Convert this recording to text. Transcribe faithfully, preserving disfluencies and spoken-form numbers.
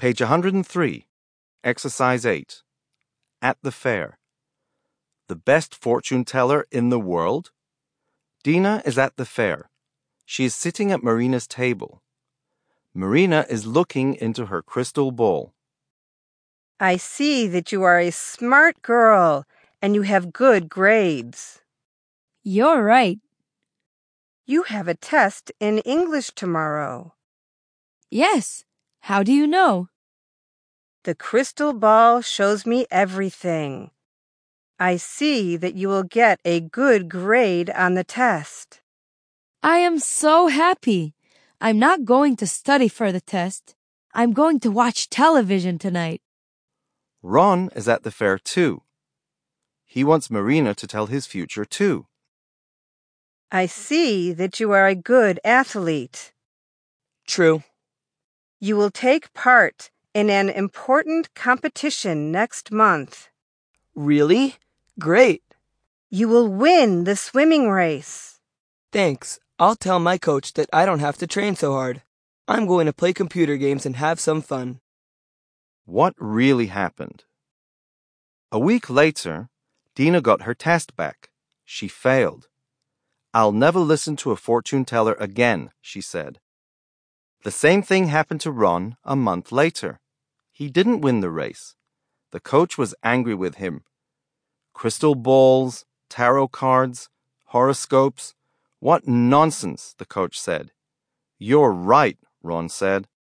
Page one hundred three, Exercise eight. At the fair. The best fortune teller in the world? Dina is at the fair. She is sitting at Marina's table. Marina is looking into her crystal ball. I see that you are a smart girl and you have good grades. You're right. You have a test in English tomorrow. Yes. How do you know? The crystal ball shows me everything. I see that you will get a good grade on the test. I am so happy. I'm not going to study for the test. I'm going to watch television tonight. Ron is at the fair too. He wants Marina to tell his future too. I see that you are a good athlete. True. You will take part in an important competition next month. Really? Great. You will win the swimming race. Thanks. I'll tell my coach that I don't have to train so hard. I'm going to play computer games and have some fun. What really happened? A week later, Dina got her test back. She failed. I'll never listen to a fortune teller again, she said. The same thing happened to Ron a month later. He didn't win the race. The coach was angry with him. Crystal balls, tarot cards, horoscopes. What nonsense, the coach said. You're right, Ron said.